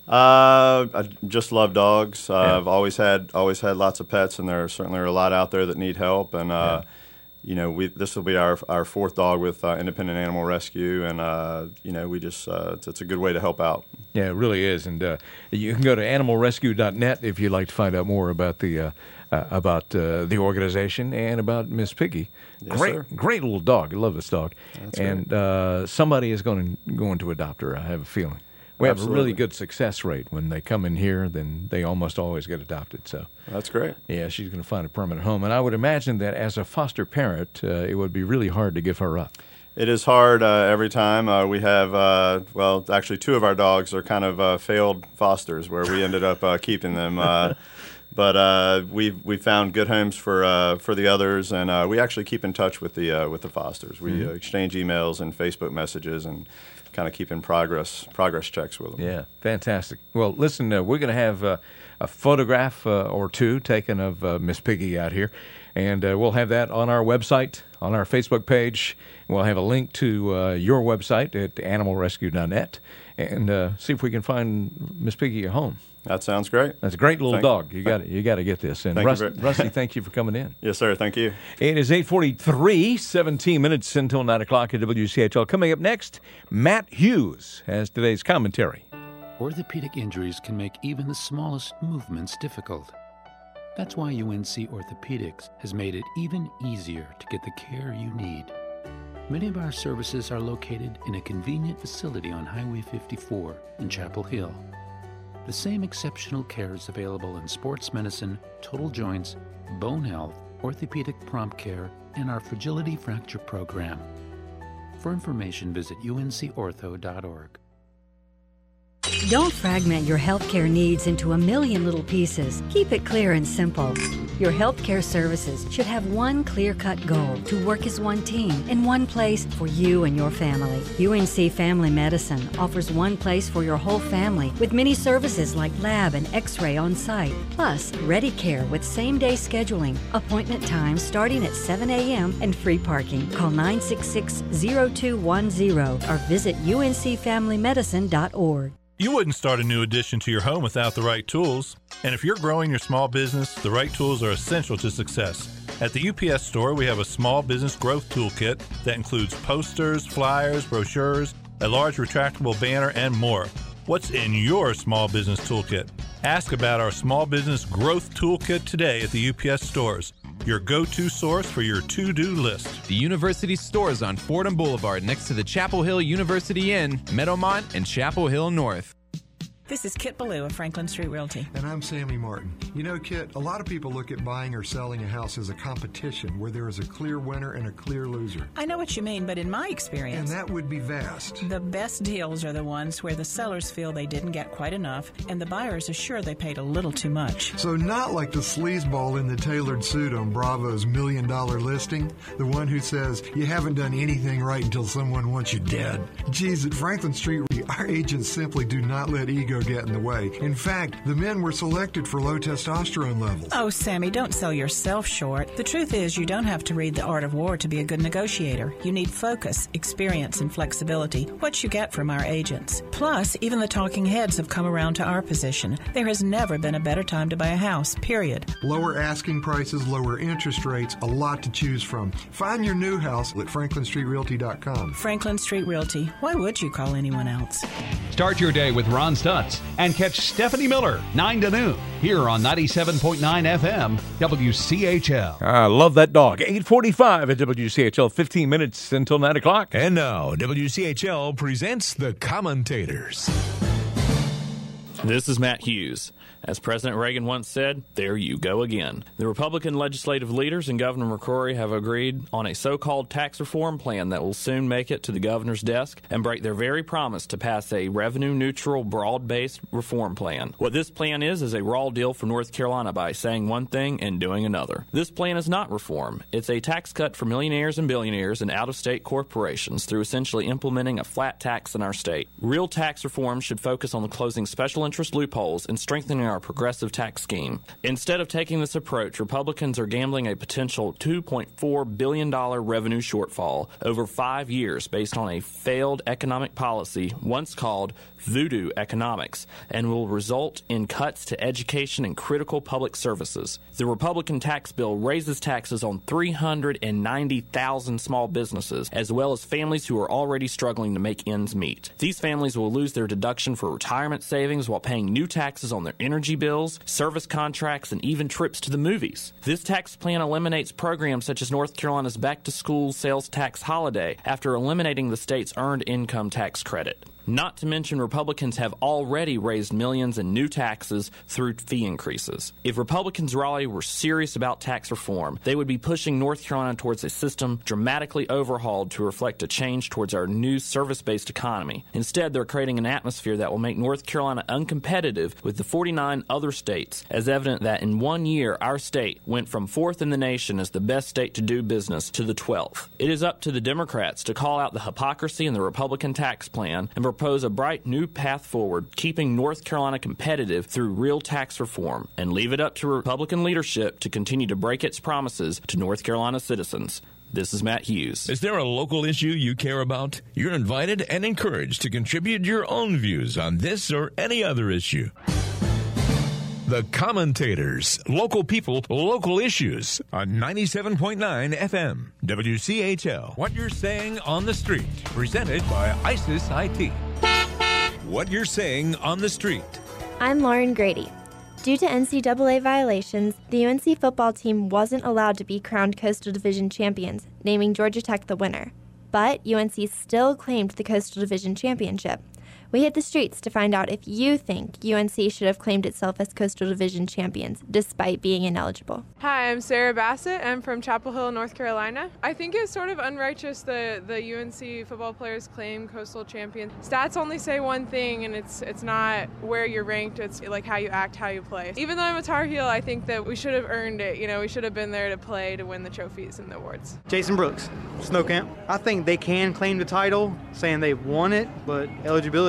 Uh, I just love dogs. Uh, Yeah. I've always had always had lots of pets, and there certainly are a lot out there that need help. And uh, you know, we this will be our our fourth dog with uh, Independent Animal Rescue, and uh, you know, we just uh, it's, it's a good way to help out. Yeah, it really is. And uh, you can go to animal rescue dot net if you'd like to find out more about the uh, uh, about uh, the organization and about Miss Piggy. Yes, great, sir. great little dog. I love this dog. That's and uh, somebody is going to going to adopt her. I have a feeling. We have a Absolutely. really good success rate when they come in here. Then they almost always get adopted. So That's great. yeah, she's going to find a permanent home. And I would imagine that as a foster parent, uh, it would be really hard to give her up. It is hard uh, every time. Uh, we have, uh, well, actually two of our dogs are kind of uh, failed fosters where we ended up uh, keeping them. Uh, but uh, we've we found good homes for uh, for the others, and uh, we actually keep in touch with the uh, with the fosters. We Mhm. uh, exchange emails and Facebook messages and kind of keep in progress progress checks with them. Yeah, fantastic. Well, listen, uh, we're going to have uh, a photograph uh, or two taken of uh, Miss Piggy out here, and uh, we'll have that on our website, on our Facebook page. We'll have a link to uh, your website at animal rescue dot net, and uh, see if we can find Miss Piggy a home. That sounds great. That's a great little Thank- dog. You got you got to get this. And Thank you Rusty, very- Rusty, thank you for coming in. Yes, sir. Thank you. It is eight forty-three, seventeen minutes until nine o'clock at W C H L. Coming up next, Matt Hughes has today's commentary. Orthopedic injuries can make even the smallest movements difficult. That's why U N C Orthopedics has made it even easier to get the care you need. Many of our services are located in a convenient facility on Highway fifty-four in Chapel Hill. The same exceptional care is available in sports medicine, total joints, bone health, orthopedic prompt care, and our fragility fracture program. For information, visit U N C ortho dot org. Don't fragment your healthcare needs into a million little pieces. Keep it clear and simple. Your healthcare services should have one clear-cut goal: to work as one team in one place for you and your family. U N C Family Medicine offers one place for your whole family with many services like lab and x-ray on site, plus Ready Care with same-day scheduling, appointment times starting at seven a.m. and free parking. Call nine six six, zero two one zero or visit U N C family medicine dot org. You wouldn't start a new addition to your home without the right tools. And if you're growing your small business, the right tools are essential to success. At the U P S Store, we have a small business growth toolkit that includes posters, flyers, brochures, a large retractable banner, and more. What's in your small business toolkit? Ask about our small business growth toolkit today at the U P S Stores, your go-to source for your to-do list. The University Store is on Fordham Boulevard next to the Chapel Hill University Inn, Meadowmont, and Chapel Hill North. This is Kit Ballou of Franklin Street Realty. And I'm Sammy Martin. You know, Kit, a lot of people look at buying or selling a house as a competition where there is a clear winner and a clear loser. I know what you mean, but in my experience... And that would be vast. The best deals are the ones where the sellers feel they didn't get quite enough, and the buyers are sure they paid a little too much. So not like the sleazeball in the tailored suit on Bravo's Million Dollar Listing, the one who says, you haven't done anything right until someone wants you dead. Geez, at Franklin Street, our agents simply do not let ego get in the way. In fact, the men were selected for low testosterone levels. Oh, Sammy, don't sell yourself short. The truth is, you don't have to read The Art of War to be a good negotiator. You need focus, experience, and flexibility, what you get from our agents. Plus, even the talking heads have come around to our position. There has never been a better time to buy a house, period. Lower asking prices, lower interest rates, a lot to choose from. Find your new house at franklin street realty dot com. Franklin Street Realty. Why would you call anyone else? Start your day with Ron Stutz and catch Stephanie Miller, nine to noon, here on ninety-seven point nine F M, W C H L. I love that dog. eight forty-five at W C H L, fifteen minutes until nine o'clock. And now, W C H L presents The Commentators. This is Matt Hughes. As President Reagan once said, there you go again. The Republican legislative leaders and Governor McCrory have agreed on a so-called tax reform plan that will soon make it to the governor's desk and break their very promise to pass a revenue-neutral, broad-based reform plan. What this plan is is a raw deal for North Carolina by saying one thing and doing another. This plan is not reform. It's a tax cut for millionaires and billionaires and out-of-state corporations through essentially implementing a flat tax in our state. Real tax reform should focus on closing special interest loopholes and strengthening our progressive tax scheme. Instead of taking this approach, Republicans are gambling a potential two point four billion dollars revenue shortfall over five years based on a failed economic policy once called voodoo economics and will result in cuts to education and critical public services. The Republican tax bill raises taxes on three hundred ninety thousand small businesses as well as families who are already struggling to make ends meet. These families will lose their deduction for retirement savings while paying new taxes on their energy bills, service contracts, and even trips to the movies. This tax plan eliminates programs such as North Carolina's back-to-school sales tax holiday after eliminating the state's earned income tax credit. Not to mention, Republicans have already raised millions in new taxes through fee increases. If Republicans' rally were serious about tax reform, they would be pushing North Carolina towards a system dramatically overhauled to reflect a change towards our new service-based economy. Instead, they're creating an atmosphere that will make North Carolina uncompetitive with the forty-nine other states, as evident that in one year, our state went from fourth in the nation as the best state to do business to the twelfth. It is up to the Democrats to call out the hypocrisy in the Republican tax plan and propose a bright new path forward, keeping North Carolina competitive through real tax reform, and leave it up to Republican leadership to continue to break its promises to North Carolina citizens. This is Matt Hughes. Is there a local issue you care about? You're invited and encouraged to contribute your own views on this or any other issue. The Commentators. Local people, local issues on ninety-seven point nine F M. W C H L. What You're Saying on the Street. Presented by ISIS I T. What You're Saying on the Street. I'm Lauren Grady. Due to N C double A violations, the U N C football team wasn't allowed to be crowned Coastal Division champions, naming Georgia Tech the winner. But U N C still claimed the Coastal Division championship. We hit the streets to find out if you think U N C should have claimed itself as Coastal Division champions, despite being ineligible. Hi, I'm Sarah Bassett. I'm from Chapel Hill, North Carolina. I think it's sort of unrighteous that the U N C football players claim Coastal champions. Stats only say one thing, and it's it's not where you're ranked, it's like how you act, how you play. Even though I'm a Tar Heel, I think that we should have earned it. You know, we should have been there to play, to win the trophies and the awards. Jason Brooks, Snow Camp. I think they can claim the title, saying they've won it, but eligibility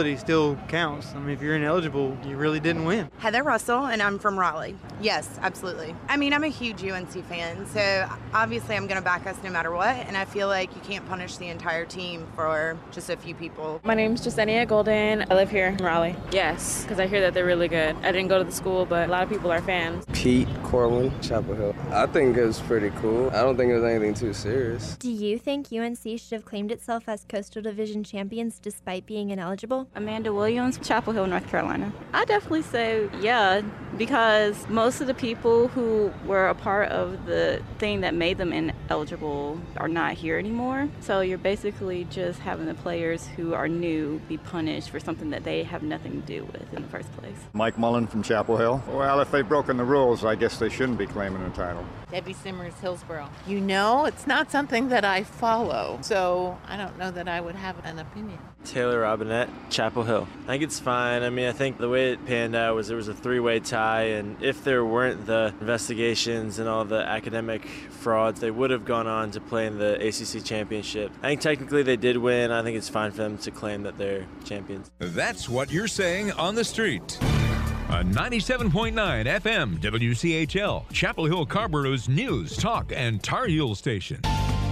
eligibility still counts. I mean, if you're ineligible, you really didn't win. Heather Russell, and I'm from Raleigh. Yes, absolutely. I mean, I'm a huge U N C fan, so obviously I'm going to back us no matter what, and I feel like you can't punish the entire team for just a few people. My name's Jasenia Golden. I live here in Raleigh. Yes, because I hear that they're really good. I didn't go to the school, but a lot of people are fans. Pete Corwin, Chapel Hill. I think it was pretty cool. I don't think it was anything too serious. Do you think U N C should have claimed itself as Coastal Division champions despite being ineligible? Amanda Williams, Chapel Hill, North Carolina. I definitely say yeah, because most of the people who were a part of the thing that made them ineligible are not here anymore. So you're basically just having the players who are new be punished for something that they have nothing to do with in the first place. Mike Mullen from Chapel Hill. Well, if they've broken the rules, I guess they shouldn't be claiming the title. Debbie Simmers, Hillsborough. You know, it's not something that I follow, so I don't know that I would have an opinion. Taylor Robinette, Chapel Hill. I think it's fine. I mean, I think the way it panned out was there was a three-way tie, and if there weren't the investigations and all the academic frauds, they would have gone on to play in the A C C championship. I think technically they did win. I think it's fine for them to claim that they're champions. That's what you're saying on the street. On ninety-seven point nine F M W C H L, Chapel Hill Carborough's news, talk, and Tar Heel station.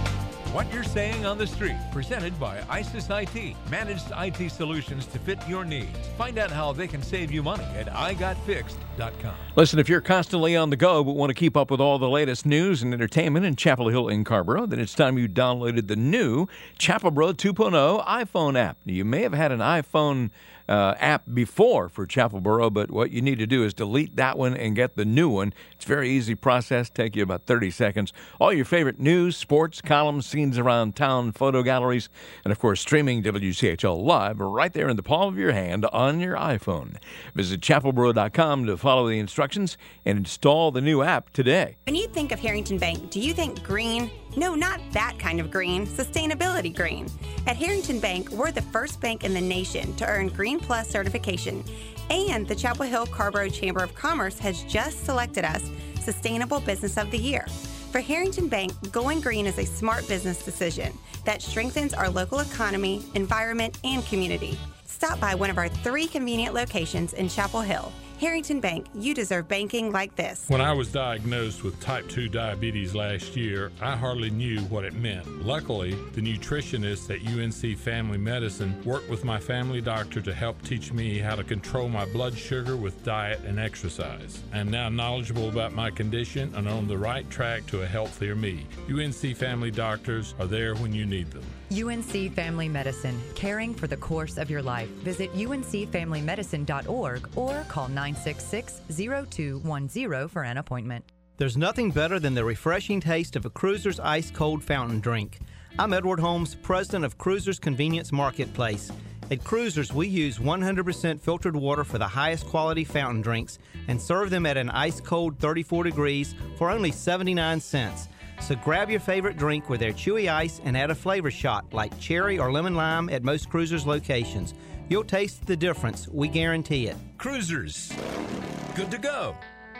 What You're Saying on the Street, presented by ISIS I T, managed I T solutions to fit your needs. Find out how they can save you money at i got fixed dot com. Listen, if you're constantly on the go but want to keep up with all the latest news and entertainment in Chapel Hill in Carrboro, then it's time you downloaded the new Chapel Bro two point oh iPhone app. You may have had an iPhone uh, app before for Chapel Bro, but what you need to do is delete that one and get the new one. It's a very easy process, take you about thirty seconds. All your favorite news, sports, columns, scenes around town, photo galleries, and of course streaming W C H L live right there in the palm of your hand on your iPhone. Visit chapel bro dot com to follow the instructions and install the new app today. When you think of Harrington Bank, do you think green? No, not that kind of green, sustainability green. At Harrington Bank, we're the first bank in the nation to earn Green Plus certification. And the Chapel Hill Carrboro Chamber of Commerce has just selected us Sustainable Business of the Year. For Harrington Bank, going green is a smart business decision that strengthens our local economy, environment, and community. Stop by one of our three convenient locations in Chapel Hill. Harrington Bank, you deserve banking like this. When I was diagnosed with type two diabetes last year, I hardly knew what it meant. Luckily, the nutritionists at U N C Family Medicine worked with my family doctor to help teach me how to control my blood sugar with diet and exercise. I'm now knowledgeable about my condition and on the right track to a healthier me. U N C Family Doctors are there when you need them. U N C Family Medicine, caring for the course of your life. Visit U N C family medicine dot org or call nine six six, zero two one zero for an appointment. There's nothing better than the refreshing taste of a Cruiser's ice cold fountain drink. I'm Edward Holmes, president of Cruiser's Convenience Marketplace. At Cruiser's, we use one hundred percent filtered water for the highest quality fountain drinks and serve them at an ice cold thirty-four degrees for only seventy-nine cents. So grab your favorite drink with their chewy ice and add a flavor shot like cherry or lemon lime at most Cruisers locations. You'll taste the difference. We guarantee it. Cruisers. Good to go.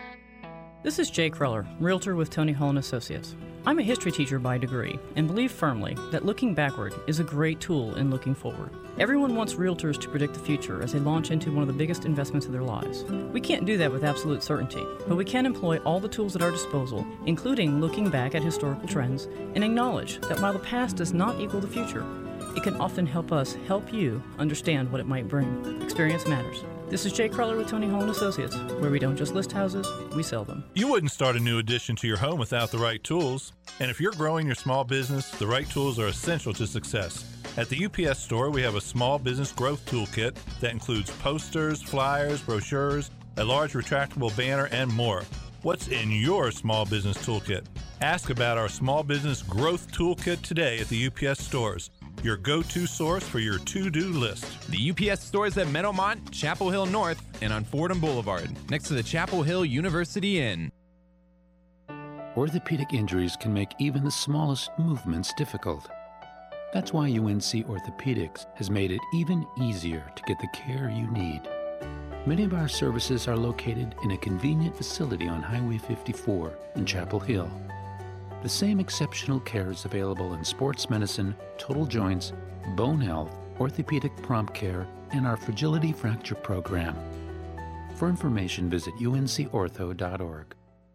This is Jay Cruller, realtor with Tony Hall and Associates. I'm a history teacher by degree and believe firmly that looking backward is a great tool in looking forward. Everyone wants realtors to predict the future as they launch into one of the biggest investments of their lives. We can't do that with absolute certainty, but we can employ all the tools at our disposal, including looking back at historical trends, and acknowledge that while the past does not equal the future, it can often help us help you understand what it might bring. Experience matters. This is Jay Cruller with Tony Hall and Associates, where we don't just list houses, we sell them. You wouldn't start a new addition to your home without the right tools. And if you're growing your small business, the right tools are essential to success. At the U P S store, we have a small business growth toolkit that includes posters, flyers, brochures, a large retractable banner, and more. What's in your small business toolkit? Ask about our small business growth toolkit today at the U P S stores, your go-to source for your to-do list. The U P S stores at Meadowmont, Chapel Hill North, and on Fordham Boulevard, next to the Chapel Hill University Inn. Orthopedic injuries can make even the smallest movements difficult. That's why U N C Orthopedics has made it even easier to get the care you need. Many of our services are located in a convenient facility on Highway fifty-four in Chapel Hill. The same exceptional care is available in sports medicine, total joints, bone health, orthopedic prompt care, and our fragility fracture program. For information, visit U N C ortho dot org.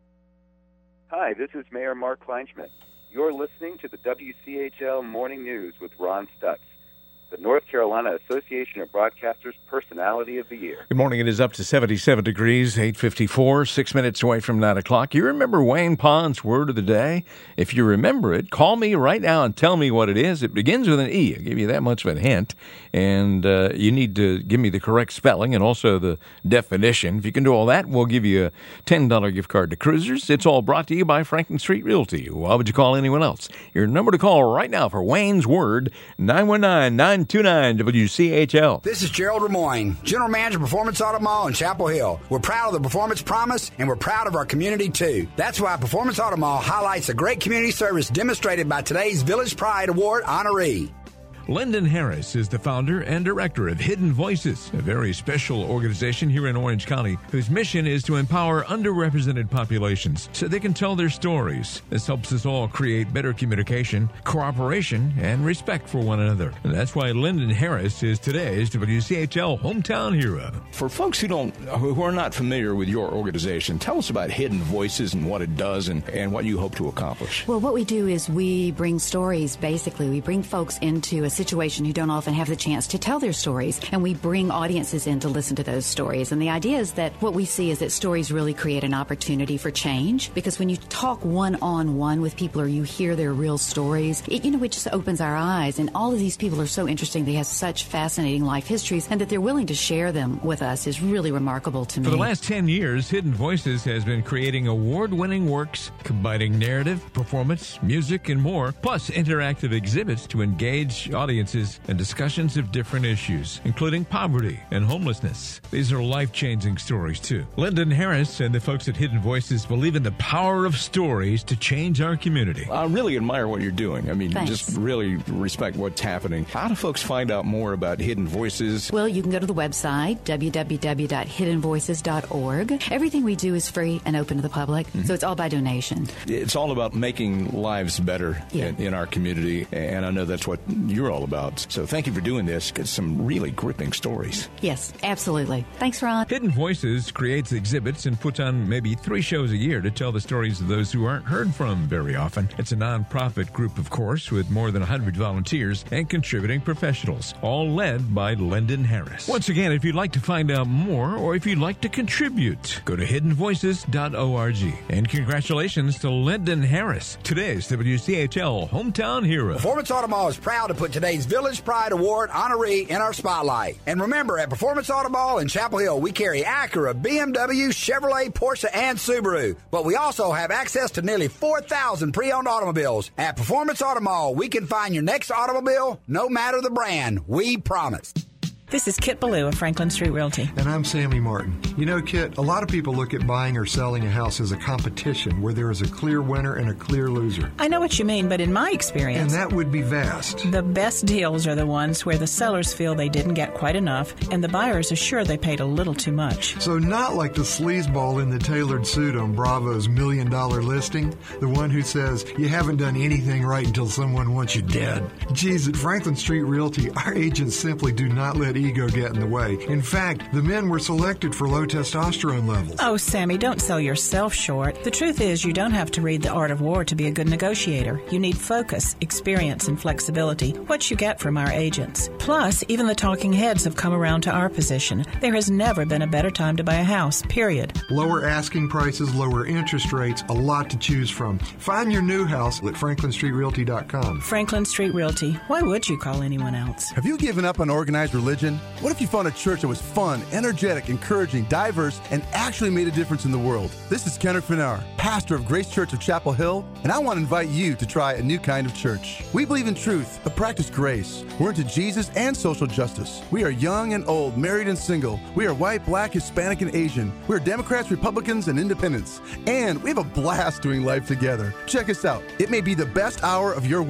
Hi, this is Mayor Mark Kleinschmidt. You're listening to the W C H L Morning News with Ron Stutz, the North Carolina Association of Broadcasters Personality of the Year. Good morning. It is up to seventy-seven degrees, eight fifty-four, six minutes away from nine o'clock. You remember Wayne Pond's word of the day? If you remember it, call me right now and tell me what it is. It begins with an E. I'll give you that much of a hint. And uh, you need to give me the correct spelling and also the definition. If you can do all that, we'll give you a ten dollars gift card to Cruisers. It's all brought to you by Franklin Street Realty. Why would you call anyone else? Your number to call right now for Wayne's Word, nine one nine, nine two nine, W C H L. This is Gerald Ramoyne, General Manager of Performance Auto Mall in Chapel Hill. We're proud of the Performance Promise, and we're proud of our community, too. That's why Performance Auto Mall highlights the great community service demonstrated by today's Village Pride Award honoree. Lyndon Harris is the founder and director of Hidden Voices, a very special organization here in Orange County whose mission is to empower underrepresented populations so they can tell their stories. This helps us all create better communication, cooperation, and respect for one another. And that's why Lyndon Harris is today's W C H L Hometown Hero. For folks who don't, who are not familiar with your organization, tell us about Hidden Voices and what it does and, and what you hope to accomplish. Well, what we do is we bring stories, basically. We bring folks into a situation who don't often have the chance to tell their stories, and we bring audiences in to listen to those stories. And the idea is that what we see is that stories really create an opportunity for change, because when you talk one-on-one with people or you hear their real stories, it, you know, it just opens our eyes. And all of these people are so interesting. They have such fascinating life histories, and that they're willing to share them with us is really remarkable to me. For the last ten years, Hidden Voices has been creating award-winning works combining narrative, performance, music, and more, plus interactive exhibits to engage audiences and discussions of different issues, including poverty and homelessness. These are life-changing stories, too. Lyndon Harris and the folks at Hidden Voices believe in the power of stories to change our community. I really admire what you're doing. I mean, Thanks. just really respect what's happening. How do folks find out more about Hidden Voices? Well, you can go to the website, w w w dot hidden voices dot org. Everything we do is free and open to the public, mm-hmm. so it's all by donation. It's all about making lives better yeah. in, in our community, and I know that's what you're all about. So thank you for doing this. It's some really gripping stories. Yes, absolutely. Thanks, Ron. Hidden Voices creates exhibits and puts on maybe three shows a year to tell the stories of those who aren't heard from very often. It's a nonprofit group, of course, with more than one hundred volunteers and contributing professionals, all led by Lyndon Harris. Once again, if you'd like to find out more or if you'd like to contribute, go to hidden voices dot org. And congratulations to Lyndon Harris, today's W C H L Hometown Hero. Performance Auto Mall is proud to put today's Village Pride Award honoree in our spotlight. And remember, at Performance Auto Mall in Chapel Hill, we carry Acura, B M W, Chevrolet, Porsche, and Subaru. But we also have access to nearly four thousand pre-owned automobiles. At Performance Auto Mall, we can find your next automobile, no matter the brand. We promise. This is Kit Ballou of Franklin Street Realty. And I'm Sammy Martin. You know, Kit, a lot of people look at buying or selling a house as a competition where there is a clear winner and a clear loser. I know what you mean, but in my experience... And that would be vast. The best deals are the ones where the sellers feel they didn't get quite enough and the buyers are sure they paid a little too much. So not like the sleazeball in the tailored suit on Bravo's Million Dollar Listing, the one who says you haven't done anything right until someone wants you dead. Geez, at Franklin Street Realty, our agents simply do not let ego get in the way. In fact, the men were selected for low testosterone levels. Oh, Sammy, don't sell yourself short. The truth is you don't have to read The Art of War to be a good negotiator. You need focus, experience, and flexibility, what you get from our agents. Plus, even the talking heads have come around to our position. There has never been a better time to buy a house, period. Lower asking prices, lower interest rates, a lot to choose from. Find your new house at franklin street realty dot com. Franklin Street Realty. Why would you call anyone else? Have you given up on organized religion? What if you found a church that was fun, energetic, encouraging, diverse, and actually made a difference in the world? This is Kenneth Finnar, pastor of Grace Church of Chapel Hill, and I want to invite you to try a new kind of church. We believe in truth, but practice grace. We're into Jesus and social justice. We are young and old, married and single. We are white, black, Hispanic, and Asian. We are Democrats, Republicans, and independents. And we have a blast doing life together. Check us out. It may be the best hour of your week.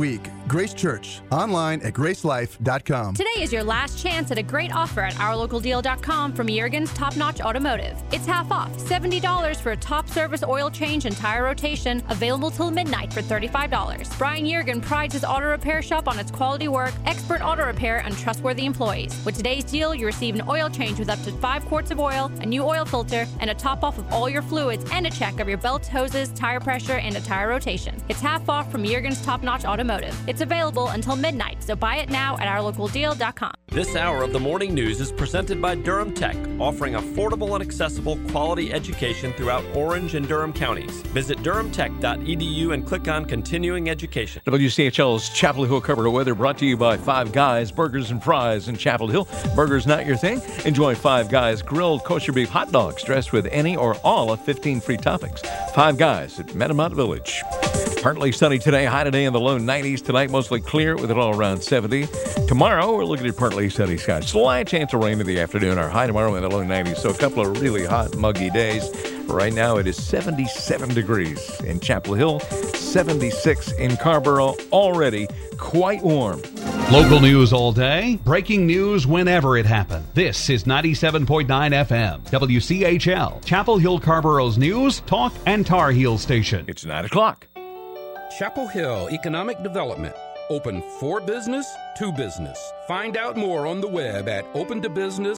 Grace Church, online at grace life dot com. Today is your last chance at a great offer at our local deal dot com from Juergen's Top Notch Automotive. It's half off, seventy dollars for a top service oil change and tire rotation, available till midnight for thirty-five dollars. Brian Juergen prides his auto repair shop on its quality work, expert auto repair, and trustworthy employees. With today's deal, you receive an oil change with up to five quarts of oil, a new oil filter, and a top off of all your fluids, and a check of your belts, hoses, tire pressure, and a tire rotation. It's half off from Juergen's Top Notch Automotive. It's available until midnight, so buy it now at our local deal dot com. This hour of the morning news is presented by Durham Tech, offering affordable and accessible quality education throughout Orange and Durham counties. Visit durham tech dot e d u and click on Continuing Education. W C H L's Chapel Hill Covered Weather brought to you by Five Guys Burgers and Fries in Chapel Hill. Burgers not your thing? Enjoy Five Guys grilled kosher beef hot dogs dressed with any or all of fifteen free toppings. Five Guys at Metamont Village. Partly sunny today, high today in the low nineties. Tonight, mostly clear with it all around seventy. Tomorrow, we're looking at partly sunny skies. Slight chance of rain in the afternoon. Our high tomorrow in the low nineties. So a couple of really hot, muggy days. Right now, it is seventy-seven degrees in Chapel Hill, seventy-six in Carborough. Already quite warm. Local news all day, breaking news whenever it happens. This is ninety-seven point nine F M, W C H L, Chapel Hill Carborough's news, talk, and Tar Heel station. It's nine o'clock. Chapel Hill Economic Development. Open for business, to business. Find out more on the web at open to business